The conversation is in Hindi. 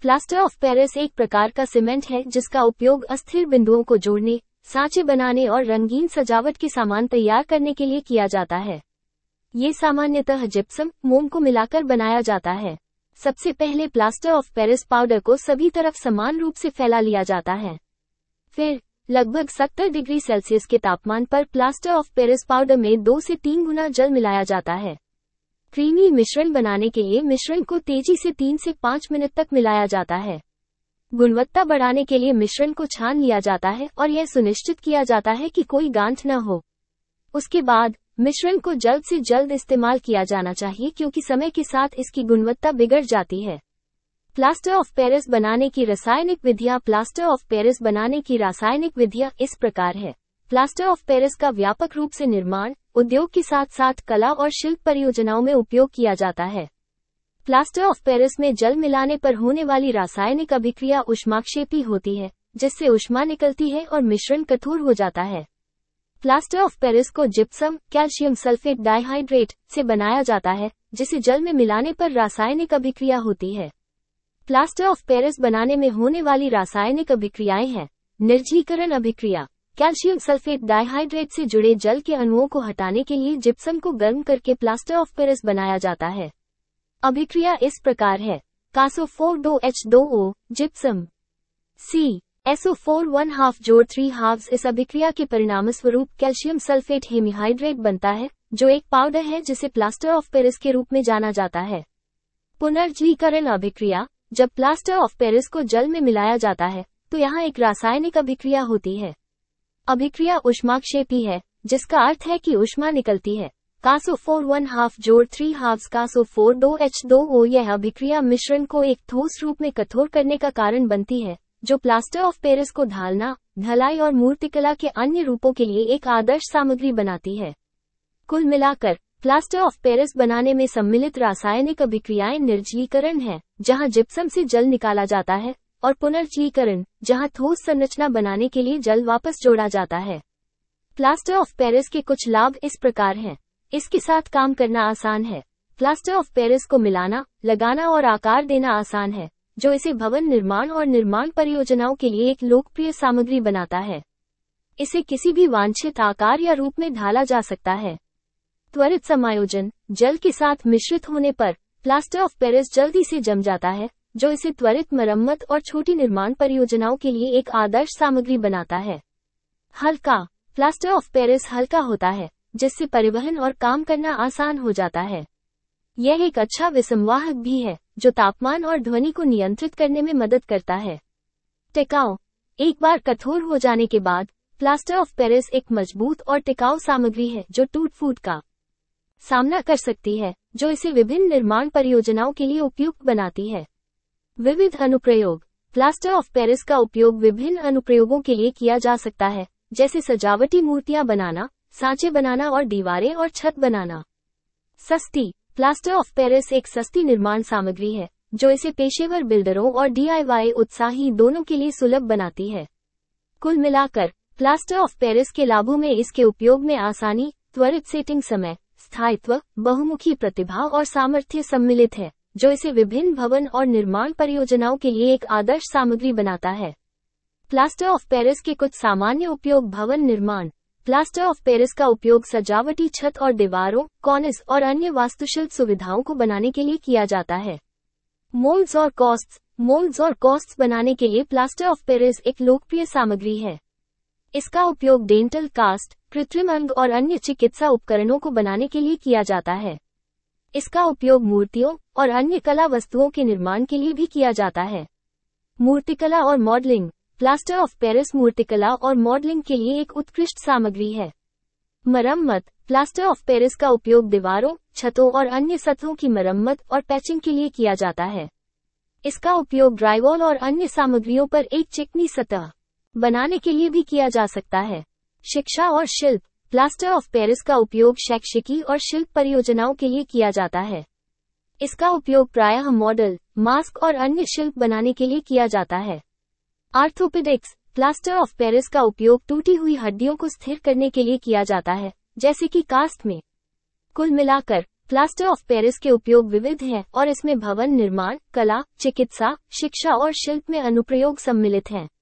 प्लास्टर ऑफ पेरिस एक प्रकार का सीमेंट है जिसका उपयोग अस्थिर बिंदुओं को जोड़ने, सांचे बनाने और रंगीन सजावट के सामान तैयार करने के लिए किया जाता है। ये सामान्यतः जिप्सम, मोम को मिलाकर बनाया जाता है। सबसे पहले प्लास्टर ऑफ पेरिस पाउडर को सभी तरफ समान रूप से फैला लिया जाता है। फिर लगभग 70 डिग्री सेल्सियस के तापमान पर प्लास्टर ऑफ पेरिस पाउडर में 2 से 3 गुना जल मिलाया जाता है। क्रीमी मिश्रण बनाने के लिए मिश्रण को तेजी से 3 से 5 मिनट तक मिलाया जाता है। गुणवत्ता बढ़ाने के लिए मिश्रण को छान लिया जाता है और यह सुनिश्चित किया जाता है कि कोई गांठ न हो। उसके बाद मिश्रण को जल्द से जल्द इस्तेमाल किया जाना चाहिए क्योंकि समय के साथ इसकी गुणवत्ता बिगड़ जाती है। प्लास्टर ऑफ पेरिस बनाने की रासायनिक विधियां। प्लास्टर ऑफ पेरिस बनाने की रासायनिक विधियां इस प्रकार है। प्लास्टर ऑफ पेरिस का व्यापक रूप से निर्माण, उद्योग के साथ साथ कला और शिल्प परियोजनाओं में उपयोग किया जाता है। प्लास्टर ऑफ पेरिस में जल मिलाने पर होने वाली रासायनिक अभिक्रिया ऊष्माक्षेपी होती है, जिससे ऊष्मा निकलती है और मिश्रण कठोर हो जाता है। प्लास्टर ऑफ पेरिस को जिप्सम, कैल्शियम सल्फेट डाइहाइड्रेट से बनाया जाता है, जिसे जल में मिलाने पर रासायनिक अभिक्रिया होती है। प्लास्टर ऑफ पेरिस बनाने में होने वाली रासायनिक अभिक्रियाएं हैं। निर्जलीकरण अभिक्रिया। कैल्शियम सल्फेट डाइहाइड्रेट से जुड़े जल के अणुओं को हटाने के लिए जिप्सम को गर्म करके प्लास्टर ऑफ पेरिस बनाया जाता है। अभिक्रिया इस प्रकार है। CaSO4 2H2O, जिप्सम CaSO4 1/2 जोड़ 3/2। इस अभिक्रिया के परिणामस्वरूप कैल्शियम सल्फेट हेमीहाइड्रेट बनता है, जो एक पाउडर है जिसे प्लास्टर ऑफ पेरिस के रूप में जाना जाता है। पुनर्जलीकरण अभिक्रिया। जब प्लास्टर ऑफ पेरिस को जल में मिलाया जाता है, तो यहाँ एक रासायनिक अभिक्रिया होती है। अभिक्रिया ऊष्माक्षेपी है, जिसका अर्थ है कि ऊष्मा निकलती है। CaSO4 1/2 जोड़ 3/2 CaSO4 2H2O। यह अभिक्रिया मिश्रण को एक ठोस रूप में कठोर करने का कारण बनती है, जो प्लास्टर ऑफ पेरिस को ढालना, ढलाई और मूर्तिकला के अन्य रूपों के लिए एक आदर्श सामग्री बनाती है। कुल मिलाकर प्लास्टर ऑफ पेरिस बनाने में सम्मिलित रासायनिक अभिक्रियाएं निर्जलीकरण है, जहां जिप्सम से जल निकाला जाता है, और पुनर्जलीकरण, जहां ठोस संरचना बनाने के लिए जल वापस जोड़ा जाता है। प्लास्टर ऑफ पेरिस के कुछ लाभ इस प्रकार हैं। इसके साथ काम करना आसान है। प्लास्टर ऑफ पेरिस को मिलाना, लगाना और आकार देना आसान है, जो इसे भवन निर्माण और निर्माण परियोजनाओं के लिए एक लोकप्रिय सामग्री बनाता है। इसे किसी भी वांछित आकार या रूप में ढाला जा सकता है। त्वरित समायोजन। जल के साथ मिश्रित होने पर प्लास्टर ऑफ पेरिस जल्दी से जम जाता है, जो इसे त्वरित मरम्मत और छोटी निर्माण परियोजनाओं के लिए एक आदर्श सामग्री बनाता है। हल्का। प्लास्टर ऑफ पेरिस हल्का होता है, जिससे परिवहन और काम करना आसान हो जाता है। यह एक अच्छा विसंवाहक भी है, जो तापमान और ध्वनि को नियंत्रित करने में मदद करता है। टिकाऊ। एक बार कठोर हो जाने के बाद प्लास्टर ऑफ पेरिस एक मजबूत और टिकाऊ सामग्री है जो टूट-फूट का सामना कर सकती है, जो इसे विभिन्न निर्माण परियोजनाओं के लिए उपयुक्त बनाती है। विविध अनुप्रयोग। प्लास्टर ऑफ पेरिस का उपयोग विभिन्न अनुप्रयोगों के लिए किया जा सकता है, जैसे सजावटी मूर्तियां बनाना, सांचे बनाना और दीवारें और छत बनाना। सस्ती। प्लास्टर ऑफ पेरिस एक सस्ती निर्माण सामग्री है, जो इसे पेशेवर बिल्डरों और DIY उत्साही दोनों के लिए सुलभ बनाती है। कुल मिलाकर प्लास्टर ऑफ पेरिस के लाभों में इसके उपयोग में आसानी, त्वरित सेटिंग समय, स्थायित्व, बहुमुखी प्रतिभा और सामर्थ्य सम्मिलित है, जो इसे विभिन्न भवन और निर्माण परियोजनाओं के लिए एक आदर्श सामग्री बनाता है। प्लास्टर ऑफ पेरिस के कुछ सामान्य उपयोग। भवन निर्माण। प्लास्टर ऑफ पेरिस का उपयोग सजावटी छत और दीवारों, कॉर्निस और अन्य वास्तुशिल्प सुविधाओं को बनाने के लिए किया जाता है। मोल्ड्स और कॉस्ट्स। मोल्ड्स और कॉस्ट्स बनाने के लिए प्लास्टर ऑफ पेरिस एक लोकप्रिय सामग्री है। इसका उपयोग डेंटल कास्ट, कृत्रिम अंग और अन्य चिकित्सा उपकरणों को बनाने के लिए किया जाता है। इसका उपयोग मूर्तियों और अन्य कला वस्तुओं के निर्माण के लिए भी किया जाता है। मूर्तिकला और मॉडलिंग। प्लास्टर ऑफ पेरिस मूर्तिकला और मॉडलिंग के लिए एक उत्कृष्ट सामग्री है। मरम्मत। प्लास्टर ऑफ पेरिस का उपयोग दीवारों, छतों और अन्य सतहों की मरम्मत और पैचिंग के लिए किया जाता है। इसका उपयोग ड्राइवॉल और अन्य सामग्रियों पर एक चिकनी सतह बनाने के लिए भी किया जा सकता है। शिक्षा और शिल्प। प्लास्टर ऑफ पेरिस का उपयोग शैक्षिकी और शिल्प परियोजनाओं के लिए किया जाता है। इसका उपयोग प्रायः मॉडल, मास्क और अन्य शिल्प बनाने के लिए किया जाता है। आर्थोपेडिक्स। प्लास्टर ऑफ पेरिस का उपयोग टूटी हुई हड्डियों को स्थिर करने के लिए किया जाता है, जैसे कि कास्ट में। कुल मिलाकर प्लास्टर ऑफ पेरिस के उपयोग विविध हैं और इसमें भवन निर्माण, कला, चिकित्सा, शिक्षा और शिल्प में अनुप्रयोग सम्मिलित हैं।